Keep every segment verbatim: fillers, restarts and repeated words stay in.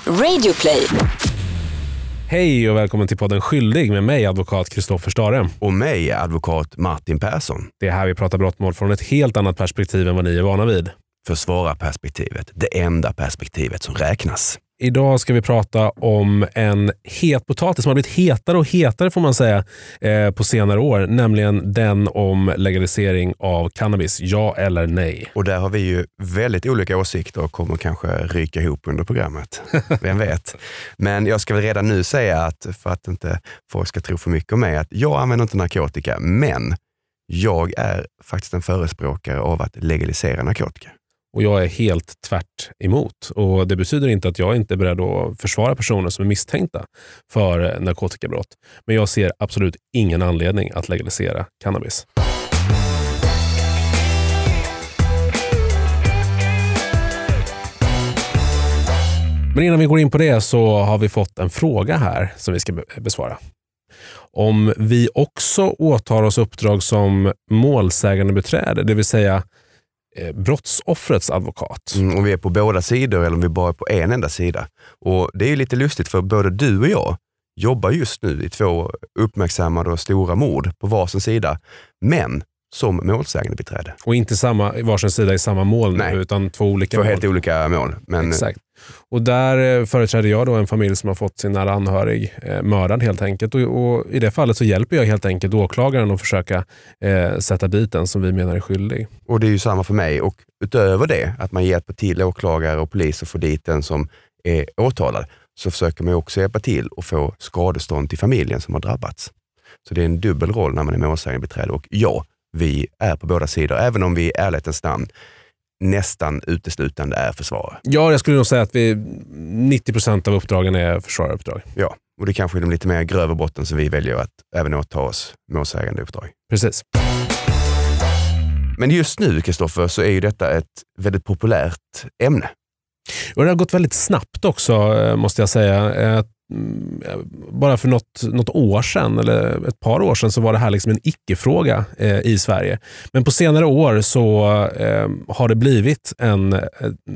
Radioplay. Hej och välkommen till podden Skyldig med mig, advokat Kristoffer Stare. Och mig, advokat Martin Persson. Det är här vi pratar brottmål från ett helt annat perspektiv än vad ni är vana vid. Försvararperspektivet, det enda perspektivet som räknas. Idag ska vi prata om en het potatis som har blivit hetare och hetare får man säga eh, på senare år. Nämligen den om legalisering av cannabis, ja eller nej. Och där har vi ju väldigt olika åsikter och kommer kanske ryka ihop under programmet. Vem vet. Men jag ska väl redan nu säga att, för att inte folk ska tro för mycket om mig, att jag använder inte narkotika, men jag är faktiskt en förespråkare av att legalisera narkotika. Och jag är helt tvärt emot. Och det betyder inte att jag inte är beredd att försvara personer som är misstänkta för narkotikabrott. Men jag ser absolut ingen anledning att legalisera cannabis. Men innan vi går in på det så har vi fått en fråga här som vi ska besvara. Om vi också åtar oss uppdrag som målsägande beträde, det vill säga brottsoffrets advokat. Mm, om vi är på båda sidor eller om vi bara är på en enda sida. Och det är ju lite lustigt för både du och jag jobbar just nu i två uppmärksammade och stora mord på varsin sida, men som målsägande beträde. Och inte samma, varsin sida i samma mål. Nej, nu, utan två olika två mål. helt olika mål. Men... Exakt. Och där företräder jag då en familj som har fått sin nära anhörig eh, mördad helt enkelt. Och, och i det fallet så hjälper jag helt enkelt åklagaren att försöka eh, sätta dit den som vi menar är skyldig. Och det är ju samma för mig. Och utöver det, att man hjälper till åklagare och polis att få dit den som är åtalad, så försöker man också hjälpa till och få skadestånd till familjen som har drabbats. Så det är en dubbel roll när man är målsägande beträde. Och ja, vi är på båda sidor, även om vi i ärlighetens namn nästan uteslutande är försvarare. Ja, jag skulle nog säga att vi nittio procent av uppdragen är försvararuppdrag. Ja, och det kanske är de lite mer grövre brotten som vi väljer att även åta oss målsägande uppdrag. Precis. Men just nu, Kristoffer, så är ju detta ett väldigt populärt ämne. Och det har gått väldigt snabbt också, måste jag säga. Bara för något, något år sedan eller ett par år sedan så var det här liksom en icke-fråga eh, i Sverige. Men på senare år så eh, har det blivit en eh,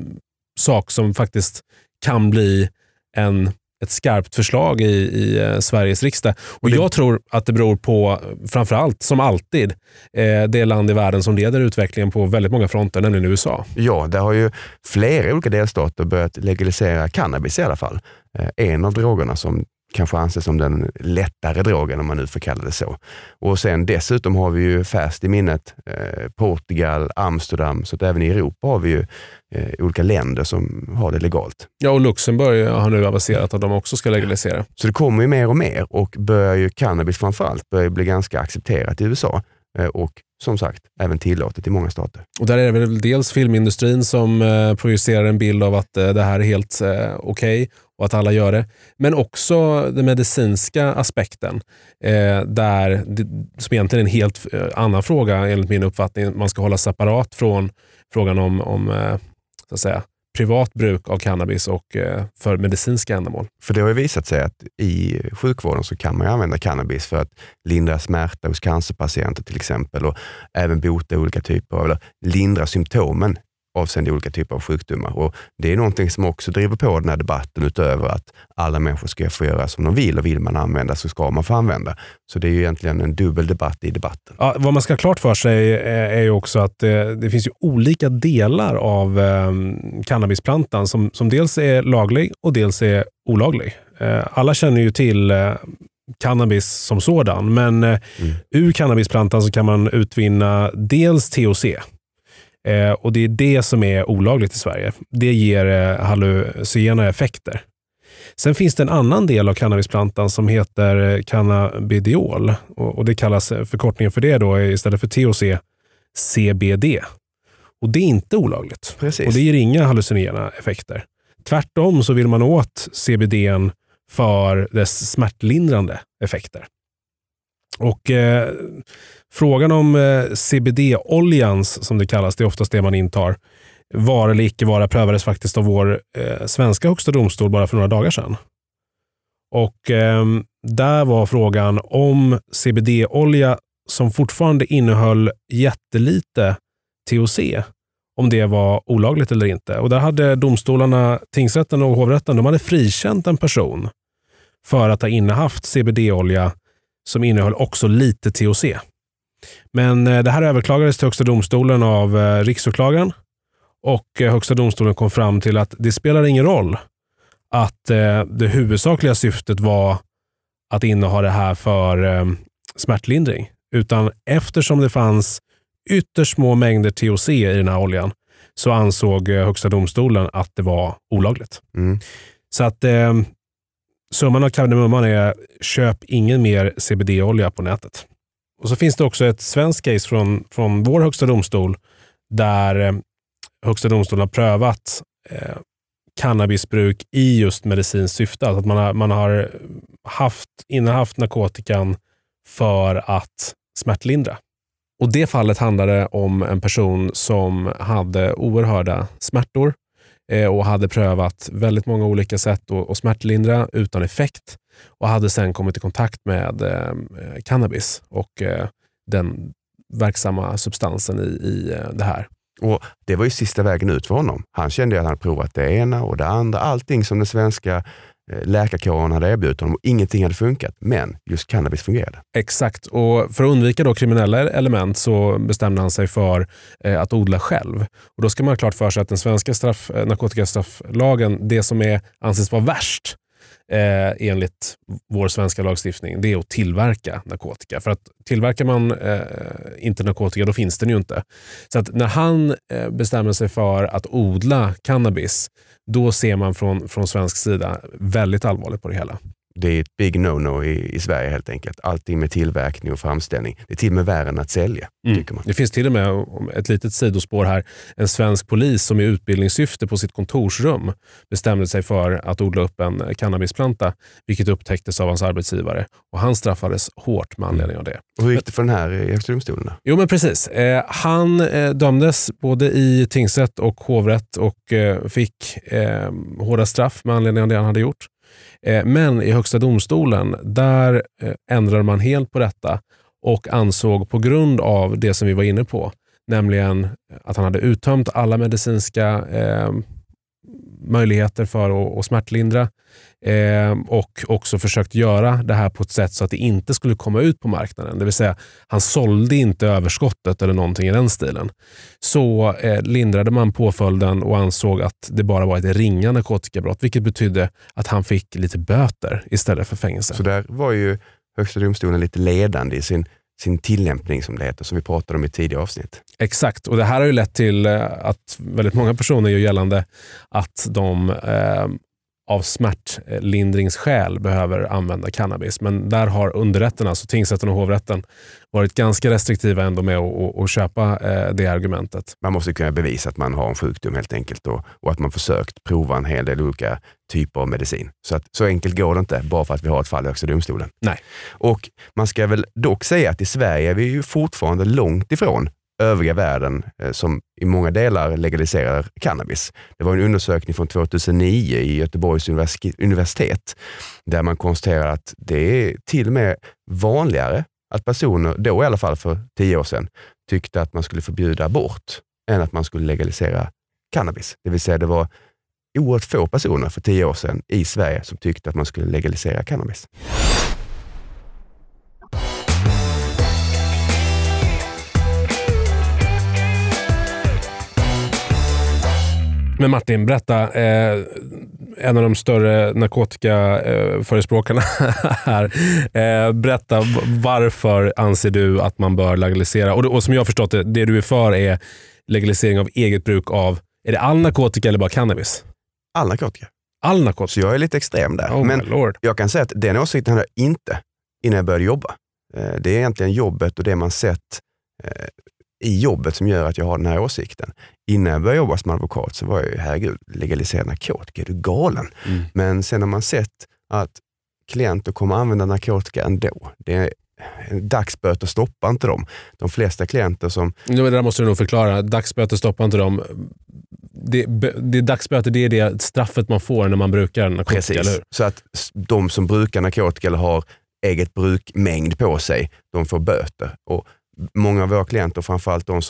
sak som faktiskt kan bli en, ett skarpt förslag i, i eh, Sveriges riksdag. Och det... jag tror att det beror på, framförallt som alltid, eh, det land i världen som leder utvecklingen på väldigt många fronter, nämligen U S A. Ja, där har ju flera olika delstater börjat legalisera cannabis i alla fall. En av drogerna som kanske anses som den lättare drogen, om man nu får kalla det så. Och sen dessutom har vi ju färskt i minnet eh, Portugal, Amsterdam, så att även i Europa har vi ju eh, olika länder som har det legalt. Ja, och Luxemburg har nu avancerat att de också ska legalisera. Så det kommer ju mer och mer, och börjar ju cannabis framförallt börjar bli ganska accepterat i U S A eh, och som sagt även tillåtet i många stater. Och där är det väl dels filmindustrin som eh, projicerar en bild av att eh, det här är helt eh, okej okay och att alla gör det. Men också den medicinska aspekten eh, där det, som egentligen är en helt eh, annan fråga enligt min uppfattning. Man ska hålla separat från frågan om, om eh, så att säga, privat bruk av cannabis och eh, för medicinska ändamål. För det har ju visat sig att i sjukvården så kan man ju använda cannabis för att lindra smärta hos cancerpatienter till exempel, och även bota olika typer av, eller lindra symptomen avseende olika typer av sjukdomar. Och det är någonting som också driver på den här debatten, utöver att alla människor ska få göra som de vill, och vill man använda så ska man få använda. Så det är ju egentligen en dubbel debatt i debatten. Ja, vad man ska ha klart för sig är ju också att det, det finns ju olika delar av eh, cannabisplantan som, som dels är laglig och dels är olaglig. Eh, alla känner ju till eh, cannabis som sådan, men eh, mm. ur cannabisplantan så kan man utvinna dels T H C. Eh, och det är det som är olagligt i Sverige. Det ger eh, hallucinogena effekter. Sen finns det en annan del av cannabisplantan som heter cannabidiol. Och, och det kallas, förkortningen för det då, istället för T H C, C B D. Och det är inte olagligt. Precis. Och det ger inga hallucinogena effekter. Tvärtom så vill man åt C B D för dess smärtlindrande effekter. Och eh, frågan om eh, C B D-oljans, som det kallas, det är oftast det man intar, var eller icke vara, prövades faktiskt av vår eh, svenska högsta domstol bara för några dagar sedan. Och eh, där var frågan om C B D-olja som fortfarande innehöll jättelite T H C, om det var olagligt eller inte. Och där hade domstolarna, tingsrätten och hovrätten, de hade frikänt en person för att ha innehaft C B D-olja som innehöll också lite T H C. Men det här överklagades till Högsta domstolen av riksåklagaren, och Högsta domstolen kom fram till att det spelar ingen roll att det huvudsakliga syftet var att inneha det här för smärtlindring. Utan eftersom det fanns ytterst små mängder T H C i den här oljan så ansåg Högsta domstolen att det var olagligt. Mm. Så att eh, summan av kardemumman är: köp ingen mer C B D-olja på nätet. Och så finns det också ett svenskt case från, från vår Högsta domstol där eh, Högsta domstolen har prövat eh, cannabisbruk i just medicinskt syfte. Alltså att man har, man har haft, innehaft narkotikan för att smärtlindra. Och det fallet handlade om en person som hade oerhörda smärtor eh, och hade prövat väldigt många olika sätt att, att smärtlindra utan effekt, och hade sen kommit i kontakt med eh, cannabis och eh, den verksamma substansen i, i eh, det här. Och det var ju sista vägen ut för honom. Han kände att han hade provat det ena och det andra. Allting som den svenska läkarkåren hade erbjudit honom, och ingenting hade funkat. Men just cannabis fungerade. Exakt. Och för att undvika då kriminella element så bestämde han sig för eh, att odla själv. Och då ska man ha klart för sig att den svenska straff, narkotikastrafflagen, det som är, anses vara värst eh, enligt vår svenska lagstiftning, det är att tillverka narkotika. För att tillverkar man eh, inte narkotika, då finns den ju inte. Så att när han eh, bestämmer sig för att odla cannabis, då ser man från, från svensk sida väldigt allvarligt på det hela. Det är ett big no-no i, i Sverige helt enkelt. Allting med tillverkning och framställning. Det är till och med värre än att sälja, mm. tycker man. Det finns till och med ett litet sidospår här. En svensk polis som i utbildningssyfte på sitt kontorsrum bestämde sig för att odla upp en cannabisplanta, vilket upptäcktes av hans arbetsgivare. Och han straffades hårt med anledning av det. Och hur gick det för den här i Högsta domstolen? Jo, men precis. Eh, han eh, dömdes både i tingsrätt och hovrätt och eh, fick eh, hårda straff med anledning av det han hade gjort. Men i Högsta domstolen, där ändrade man helt på detta och ansåg, på grund av det som vi var inne på, nämligen att han hade uttömt alla medicinska eh, möjligheter för att, att smärtlindra eh, och också försökt göra det här på ett sätt så att det inte skulle komma ut på marknaden. Det vill säga, han sålde inte överskottet eller någonting i den stilen. Så eh, lindrade man påföljden och ansåg att det bara var ett ringa narkotikabrott, vilket betydde att han fick lite böter istället för fängelse. Så där var ju Högsta domstolen lite ledande i sin sin tillämpning, som det heter, som vi pratade om i tidigare avsnitt. Exakt, och det här har ju lett till att väldigt många personer gör gällande att de eh, av smärtlindringsskäl behöver använda cannabis. Men där har underrätten, alltså tingsrätten och hovrätten, varit ganska restriktiva ändå med att, att, att köpa eh, det argumentet. Man måste kunna bevisa att man har en sjukdom helt enkelt, och, och att man försökt prova en hel del olika typer av medicin. Så, att, så enkelt går det inte bara för att vi har ett fall i Högsta domstolen. Nej. Och man ska väl dock säga att i Sverige är vi ju fortfarande långt ifrån övriga världen eh, som i många delar legaliserar cannabis. Det var en undersökning från tjugohundranio i Göteborgs universitet där man konstaterar att det är till och med vanligare att personer, då i alla fall för tio år sedan, tyckte att man skulle förbjuda abort än att man skulle legalisera cannabis. Det vill säga, det var oerhört få personer för tio år sedan i Sverige som tyckte att man skulle legalisera cannabis. Men Martin, berätta, eh, en av de större narkotikaförespråkarna här, eh, berätta varför anser du att man bör legalisera, och, och som jag har förstått det, det du är för är legalisering av eget bruk av, är det all narkotika eller bara cannabis? All narkotika. All narkotika? Så jag är lite extrem där. Oh, men Lord. Jag kan säga att den åsikten hade jag inte innan jag började jobba. Eh, det är egentligen jobbet och det man sett eh, i jobbet som gör att jag har den här åsikten. Innan jag började jobba som advokat så var jag ju, herregud, legalisera narkotika, är du galen? Mm. Men sen har man sett att klienter kommer använda narkotika ändå. Det är dagsböter, stoppar inte dem. De flesta klienter som... Ja, det där måste du nog förklara. Dagsböter stoppar inte dem. Det, det dagsböter, det är det straffet man får när man brukar narkotika. Precis. Eller hur? Så att de som brukar narkotika eller har eget brukmängd på sig, de får böter. Och många av våra klienter, framförallt de som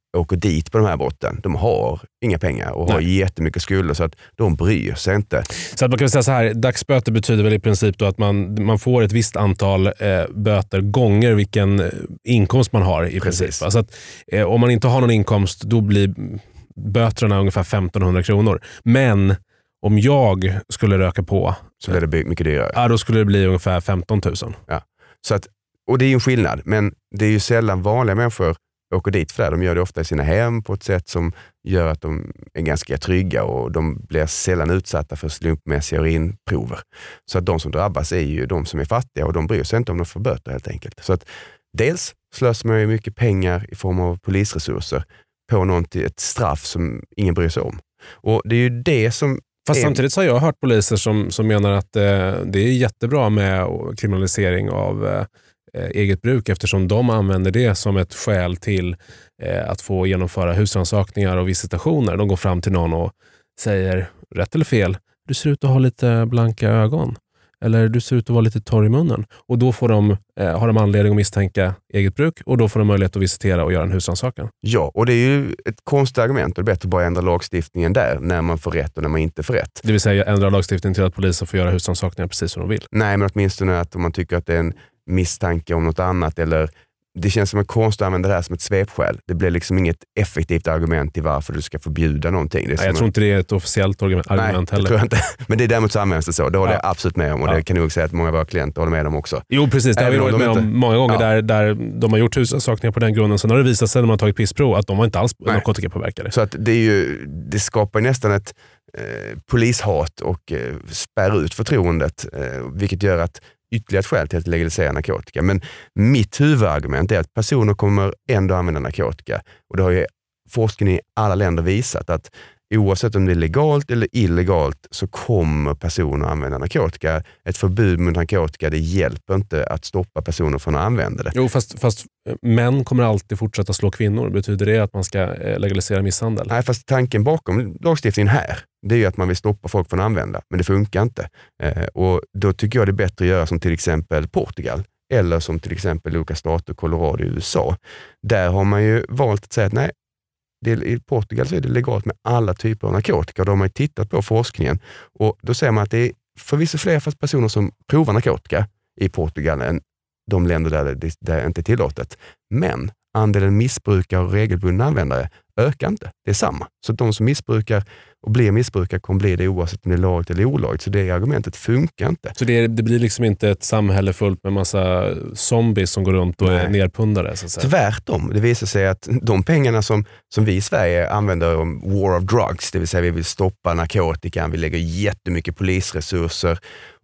åker dit på de här brotten, de har inga pengar och Nej. har jättemycket skulder så att de bryr sig inte. Så att man kan säga så här, dagsböter betyder väl i princip då att man, man får ett visst antal eh, böter gånger vilken inkomst man har i Precis. princip. Så att eh, om man inte har någon inkomst då blir böterna ungefär femtonhundra kronor. Men om jag skulle röka på så blir det mycket dyrare. Ja, då skulle det bli ungefär femton tusen. Ja. Så att, och det är ju en skillnad, men det är ju sällan vanliga människor åker dit för det. De gör det ofta i sina hem på ett sätt som gör att de är ganska trygga och de blir sällan utsatta för slumpmässiga urinprover. Så att de som drabbas är ju de som är fattiga och de bryr sig inte om de får böter helt enkelt. Så att dels slösar man ju mycket pengar i form av polisresurser på någonting, ett straff som ingen bryr sig om. Och det är ju det som... Fast är... samtidigt så har jag hört poliser som, som menar att eh, det är jättebra med kriminalisering av eh, eget bruk eftersom de använder det som ett skäl till eh, att få genomföra husrannsakningar och visitationer. De går fram till någon och säger, rätt eller fel, du ser ut att ha lite blanka ögon. Eller du ser ut att vara lite torr i munnen. Och då får de, eh, har de anledning att misstänka eget bruk och då får de möjlighet att visitera och göra en husrannsakan. Ja, och det är ju ett konstigt argument och det är bättre att bara ändra lagstiftningen där när man får rätt och när man inte får rätt. Det vill säga ändra lagstiftningen till att polisen får göra husrannsakningar precis som de vill. Nej, men åtminstone att om man tycker att det är en misstanke om något annat eller det känns som en konst att använda det här som ett svepskäl. Det blir liksom inget effektivt argument till varför du ska förbjuda någonting. Det Nej, jag tror en... inte det är ett officiellt argument Nej, heller. Nej, tror jag inte. Men det är däremot så används det så. Det håller ja. jag absolut med om och ja. det kan nog säga att många av våra klienter håller med om också. Jo, precis. Det har vi varit med inte... om många gånger ja. där, där de har gjort husrannsakningar på den grunden. Sen har det visat sig när man har tagit pissprov att de var inte alls narkotikapåverkade. Så att det, är ju, det skapar nästan ett eh, polishat och eh, spärr ut förtroendet eh, vilket gör att ytterligare ett skäl till att legalisera narkotika. Men mitt huvudargument är att personer kommer ändå använda narkotika. Och det har ju forskning i alla länder visat att oavsett om det är legalt eller illegalt så kommer personer att använda narkotika. Ett förbud mot narkotika, det hjälper inte att stoppa personer från att använda det. Jo, fast, fast män kommer alltid fortsätta slå kvinnor. Betyder det att man ska legalisera misshandel? Nej, fast tanken bakom lagstiftningen här, det är ju att man vill stoppa folk från att använda. Men det funkar inte. Eh, och då tycker jag det är bättre att göra som till exempel Portugal. Eller som till exempel olika stater, Colorado i U S A. Där har man ju valt att säga att nej, det, i Portugal så är det legalt med alla typer av narkotika. Och då har man ju tittat på forskningen. Och då säger man att det är förvisso fler personer som provar narkotika i Portugal än de länder där det, där det inte är tillåtet. Men andelen missbrukare och regelbundna användare ökar inte. Det är samma. Så de som missbrukar och blir missbrukare kommer bli det oavsett om det är lagligt eller olagligt. Så det argumentet funkar inte. Så det, det blir liksom inte ett samhälle fullt med massa zombies som går runt och Nej. är nerpundare? Så att säga. Tvärtom. Det visar sig att de pengarna som, som vi i Sverige använder om war of drugs, det vill säga vi vill stoppa narkotikan, vi lägger jättemycket polisresurser.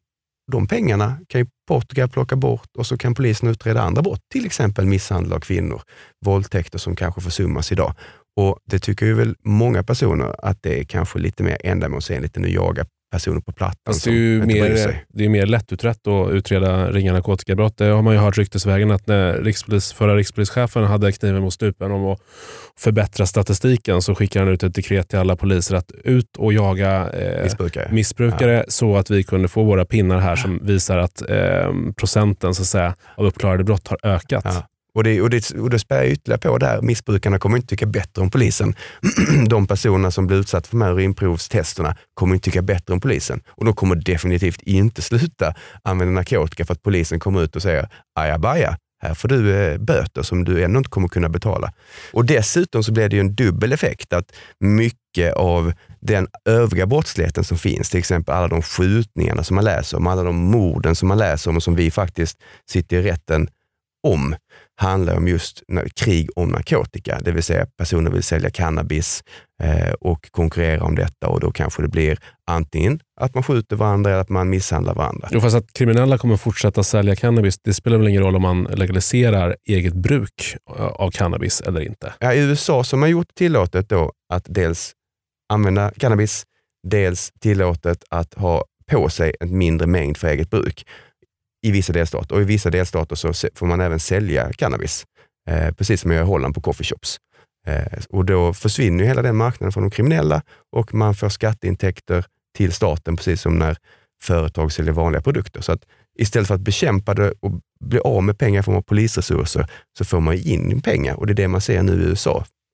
De pengarna kan ju Portugal plocka bort och så kan polisen utreda andra brott. Till exempel misshandel av kvinnor, våldtäkter som kanske försummas idag. Och det tycker ju väl många personer att det är kanske lite mer ändamålsenligt än att jaga personer på plattan. Fast det är ju mer, det är mer lättutrett att utreda ringa narkotikabrott. Det har man ju hört ryktesvägen att när rikspolis, förra rikspolischefen hade kniven mot stupen om att förbättra statistiken så skickade han ut ett dekret till alla poliser att ut och jaga eh, missbrukare, missbrukare ja. så att vi kunde få våra pinnar här som visar att eh, procenten så att säga, av uppklarade brott har ökat. Ja. Och det, och, det, och det spär ytterligare på där. Missbrukarna kommer inte tycka bättre om polisen. De personer som blir utsatt för de här urinprovstesterna kommer inte tycka bättre om polisen. Och de kommer definitivt inte sluta använda narkotika för att polisen kommer ut och säger ajabaja, här får du eh, böter som du ändå inte kommer kunna betala. Och dessutom så blir det ju en dubbel effekt att mycket av den övriga brottsligheten som finns, till exempel alla de skjutningarna som man läser om, alla de morden som man läser om och som vi faktiskt sitter i rätten om, handlar om just krig om narkotika. Det vill säga personer vill sälja cannabis eh, och konkurrera om detta och då kanske det blir antingen att man skjuter varandra eller att man misshandlar varandra. Jo, fast att kriminella kommer fortsätta sälja cannabis, det spelar väl ingen roll om man legaliserar eget bruk av cannabis eller inte? Ja, i U S A som har gjort tillåtet då att dels använda cannabis, dels tillåtet att ha på sig en mindre mängd för eget bruk. I vissa delstater. Och i vissa delstater så får man även sälja cannabis. Eh, precis som jag gör i Holland på coffeeshops. Eh, och då försvinner ju hela den marknaden från de kriminella och man får skatteintäkter till staten precis som när företag säljer vanliga produkter. Så att istället för att bekämpa det och bli av med pengar från polisresurser så får man in pengar. Och det är det man ser nu i U S A.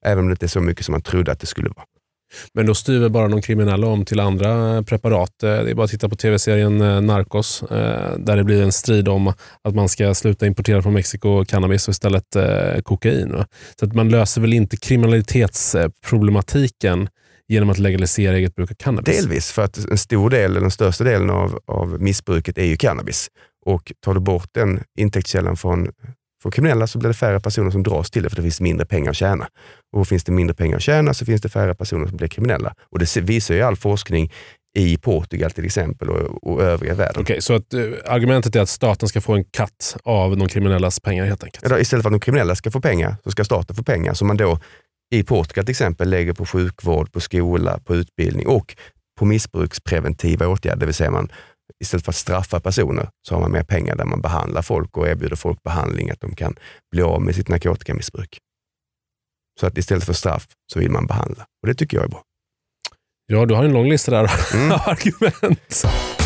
Även om det inte är så mycket som man trodde att det skulle vara. Men då styr bara de kriminella om till andra preparat. Det är bara att titta på tv-serien Narcos där det blir en strid om att man ska sluta importera från Mexiko cannabis och istället kokain. Så att man löser väl inte kriminalitetsproblematiken genom att legalisera eget bruk av cannabis? Delvis, för att en stor del, den största delen av, av missbruket är ju cannabis. Och tar du bort den intäktskällan från, från kriminella så blir det färre personer som dras till det för det finns mindre pengar att tjäna. Och finns det mindre pengar att tjäna så finns det färre personer som blir kriminella. Och det visar ju all forskning i Portugal till exempel och, och övriga världen. Okej, okay, så att, uh, argumentet är att staten ska få en katt av de kriminellas pengar helt enkelt? Ja, då, istället för att de kriminella ska få pengar så ska staten få pengar som man då i Portugal till exempel lägger på sjukvård, på skola, på utbildning och på missbrukspreventiva åtgärder. Det vill säga man istället för att straffa personer så har man mer pengar där man behandlar folk och erbjuder folk behandling att de kan bli av med sitt narkotikamissbruk. Så att istället för straff så vill man behandla. Och det tycker jag är bra. Ja, du har en lång lista där mm. argument.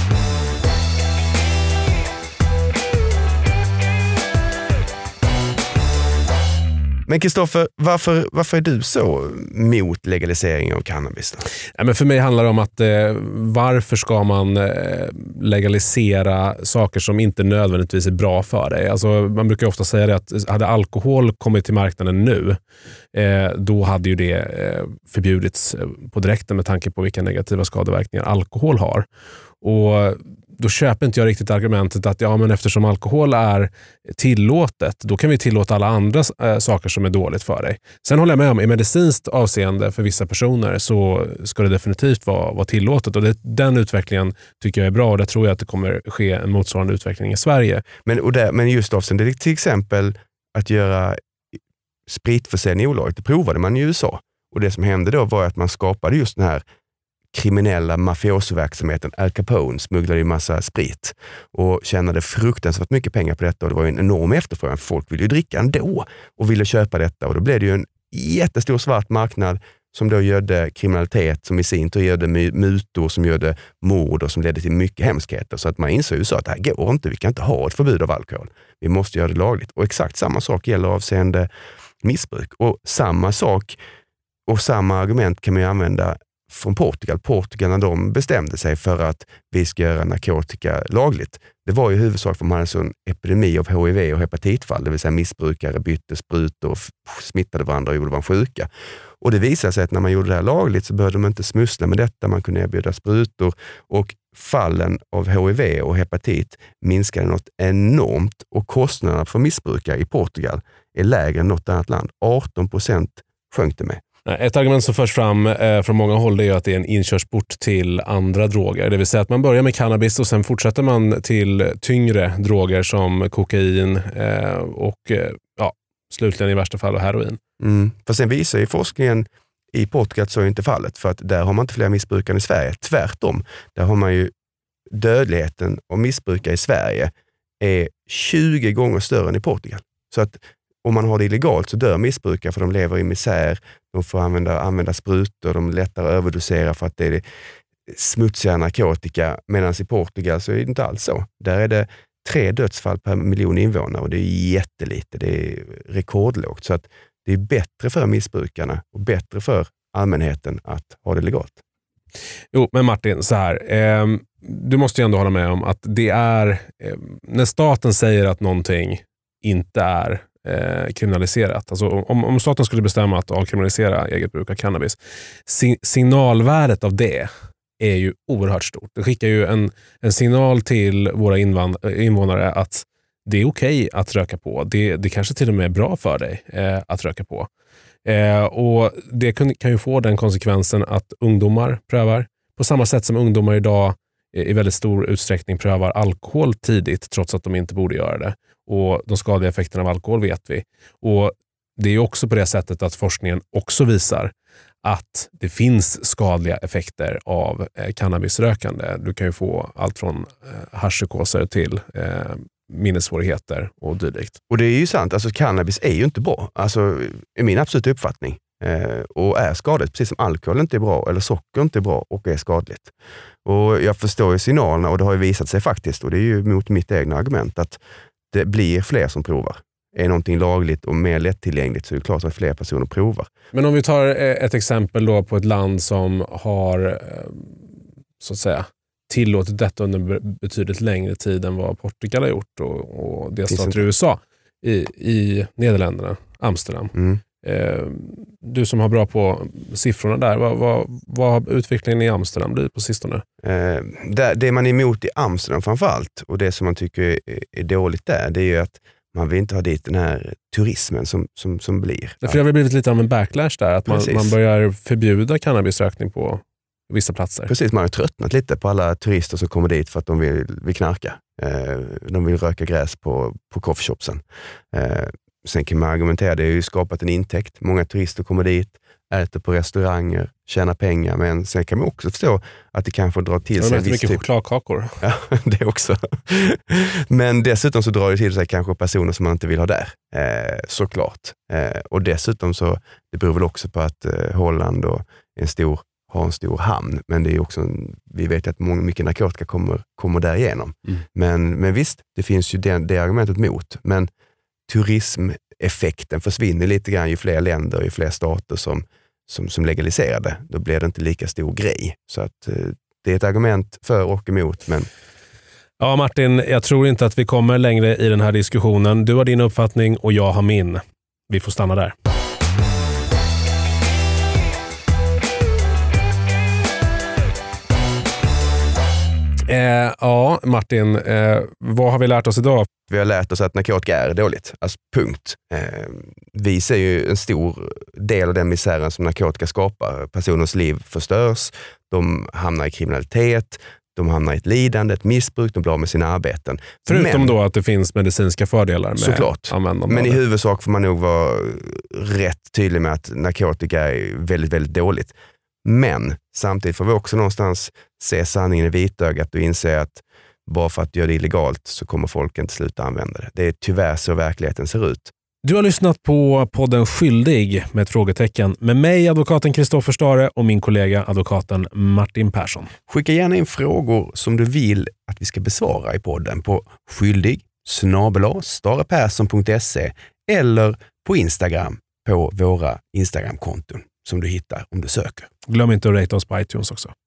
Men Kristoffer, varför, varför är du så mot legalisering av cannabis då? Ja, men för mig handlar det om att eh, varför ska man eh, legalisera saker som inte nödvändigtvis är bra för dig? Alltså, man brukar ofta säga det att hade alkohol kommit till marknaden nu eh, då hade ju det eh, förbjudits på direkten med tanke på vilka negativa skadeverkningar alkohol har. Och då köper inte jag riktigt argumentet att ja, men eftersom alkohol är tillåtet, då kan vi tillåta alla andra äh, saker som är dåligt för dig. Sen håller jag med om, i medicinskt avseende för vissa personer så ska det definitivt vara, vara tillåtet. Och det, den utvecklingen tycker jag är bra och där tror jag att det kommer ske en motsvarande utveckling i Sverige. Men, och där, men just avseende till exempel att göra spritförsäljning olagligt, det provade man i U S A. Och det som hände då var att man skapade just den här kriminella mafiosoverksamheten. Al Capone smugglade ju massa sprit och tjänade fruktansvärt mycket pengar på detta och det var ju en enorm efterfrågan. Folk ville ju dricka ändå och ville köpa detta och då blev det ju en jättestor svart marknad som då gödde kriminalitet som i sin tur gödde mutor som gödde mord och som ledde till mycket hemskheter. Så att man insåg ju så att det här går inte, vi kan inte ha ett förbud av alkohol. Vi måste göra det lagligt. Och exakt samma sak gäller avseende missbruk. Och samma sak och samma argument kan man ju använda från Portugal. Portugal när de bestämde sig för att vi ska göra narkotika lagligt. Det var ju i huvudsak för man hade en epidemi av H I V och hepatitfall, det vill säga missbrukare bytte sprutor och smittade varandra och gjorde varandra sjuka. Och det visade sig att när man gjorde det här lagligt så behövde man inte smussla med detta, man kunde erbjuda sprutor och fallen av H I V och hepatit minskade något enormt och kostnaderna för missbrukare i Portugal är lägre än något annat land. arton procent sjönk det med. Ett argument som förs fram eh, från många håll är att det är en inkörsport till andra droger. Det vill säga att man börjar med cannabis och sen fortsätter man till tyngre droger som kokain eh, och eh, ja, slutligen i värsta fall heroin. Mm. För sen visar ju forskningen i Portugal att så är inte fallet. För att där har man inte fler missbrukare i Sverige. Tvärtom, där har man ju dödligheten av missbrukare i Sverige är tjugo gånger större än i Portugal. Så att om man har det illegalt så dör missbrukare för de lever i misär, de får använda, använda sprutor, de lättare överdosera för att det är smutsiga narkotika. Medan i Portugal så är det inte alls så. Där är det tre dödsfall per miljon invånare och det är jättelite, det är rekordlågt. Så att det är bättre för missbrukarna och bättre för allmänheten att ha det legalt. Jo, men Martin, så här. Eh, du måste ju ändå hålla med om att det är, eh, när staten säger att någonting inte är Eh, kriminaliserat. Alltså om, om staten skulle bestämma att avkriminalisera eget bruk av cannabis, si- signalvärdet av det är ju oerhört stort. Det skickar ju en, en signal till våra invand- invånare att det är okej att röka på. Det, det kanske till och med är bra för dig eh, att röka på. Eh, och det kan, kan ju få den konsekvensen att ungdomar prövar. På samma sätt som ungdomar idag i väldigt stor utsträckning prövar alkohol tidigt trots att de inte borde göra det. Och de skadliga effekterna av alkohol vet vi. Och det är också på det sättet att forskningen också visar att det finns skadliga effekter av eh, cannabisrökande. Du kan ju få allt från eh, haschpsykoser till eh, minnessvårigheter och dylikt. Och det är ju sant, alltså cannabis är ju inte bra. Alltså i min absoluta uppfattning. Eh, och är skadligt, precis som alkohol inte är bra eller socker inte är bra och är skadligt. Och jag förstår ju signalerna och det har ju visat sig faktiskt, och det är ju mot mitt egna argument, att det blir fler som provar. är någonting lagligt och mer lättillgängligt så är det klart att fler personer provar. Men om vi tar ett exempel då på ett land som har så att säga tillåtit detta under betydligt längre tid än vad Portugal har gjort och, och delstater i U S A i, i Nederländerna, Amsterdam. Mm. Eh, du som har bra på siffrorna där, vad, vad, vad har utvecklingen i Amsterdam blivit på sistone? Eh, det, det man är emot i Amsterdam framförallt och det som man tycker är, är dåligt där, det är ju att man vill inte ha dit den här turismen som, som, som blir. Ja. För det har blivit lite av en backlash där, att man, man börjar förbjuda cannabisrökning på vissa platser. Precis, man har tröttnat lite på alla turister som kommer dit för att de vill, vill knarka. Eh, de vill röka gräs på, på coffeeshopsen. Eh, sen kan man argumentera, det har ju skapat en intäkt. Många turister kommer dit, äter på restauranger, tjänar pengar, men sen kan man också förstå att det kanske drar till sig ja, en viss mycket typ... chokladkakor. Ja, det också. Men dessutom så drar det till sig kanske personer som man inte vill ha där. Eh, såklart. Eh, och dessutom så, det beror väl också på att eh, Holland och en stor har en stor hamn, men det är också en, vi vet att många, mycket narkotika kommer, kommer därigenom. Mm. Men, men visst, det finns ju det, det argumentet mot, men turismeffekten försvinner lite grann ju fler länder, ju fler stater som, som, som legaliserar det. Då blir det inte lika stor grej. Så att eh, det är ett argument för och emot, men ja, Martin, jag tror inte att vi kommer längre i den här diskussionen. Du har din uppfattning och jag har min. Vi får stanna där. Eh, ja, Martin, eh, vad har vi lärt oss idag? Vi har lärt oss att narkotika är dåligt. Alltså punkt. Eh, vi ser ju en stor del av den misären som narkotika skapar. Personers liv förstörs, de hamnar i kriminalitet, de hamnar i ett lidande, ett missbruk, de blir av med sina arbeten. Förutom Men, då att det finns medicinska fördelar med såklart. användande. Men i huvudsak får man nog vara rätt tydlig med att narkotika är väldigt, väldigt dåligt. Men samtidigt får vi också någonstans se sanningen i vitögat och inse att bara för att du gör det illegalt så kommer folk inte sluta använda det. Det är tyvärr så verkligheten ser ut. Du har lyssnat på podden Skyldig med ett frågetecken med mig, advokaten Kristoffer Stare, och min kollega advokaten Martin Persson. Skicka gärna in frågor som du vill att vi ska besvara i podden på skyldig snabel-a starepersson punkt se eller på Instagram på våra Instagram-konton som du hittar om du söker. Glöm inte att rata oss på iTunes också.